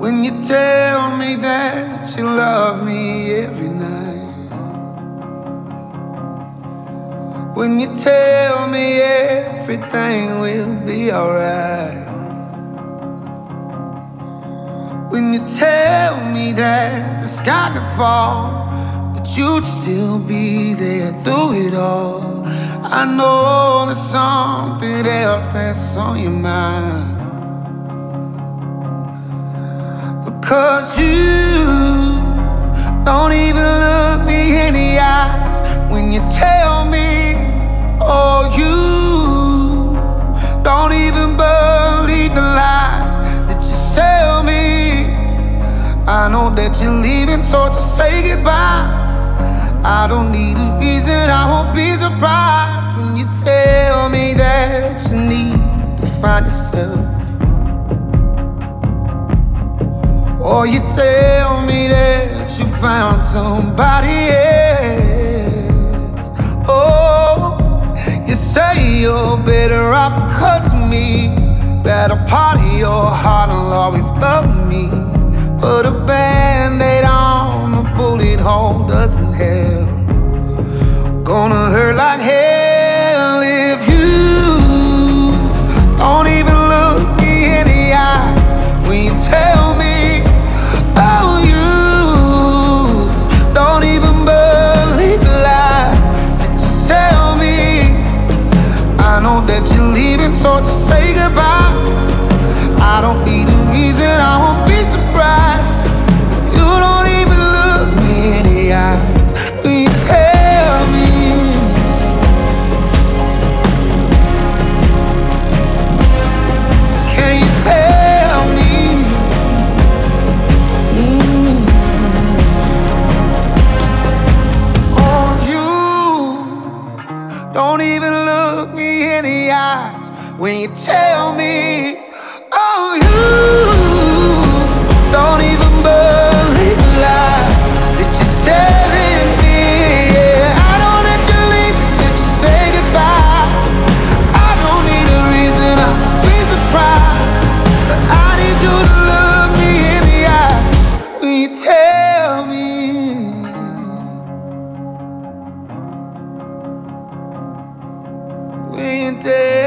When you tell me that you love me every night, when you tell me everything will be alright, when you tell me that the sky could fall, that you'd still be there through it all, I know there's something else that's on your mind. Because you don't even look me in the eyes when you tell me, oh, you don't even believe the lies that you sell me. I know that you're leaving, so just say goodbye. I don't need a reason, I won't be surprised when you tell me that you need to find yourself. Or you tell me that you found somebody else. Oh, you say you're better off because of me, that a part of your heart will always love me. But a band-aid on a bullet hole doesn't help. Gonna hurt like hell if you don't even look me in the eyes when you tell me, oh, you don't even believe the lies that you sell me. I know that you're leaving, so just say goodbye. I don't need a reason, I won't be surprised if you don't even look me in the eyes when you tell me. Can you tell me? Oh, you don't even look me in the eyes when you tell me. Oh, you don't even believe the lies that you said in me. Yeah, I don't let you leave me, let you say goodbye. I don't need a reason, I won't be surprised, but I need you to look me in the eyes when you tell me. When you tell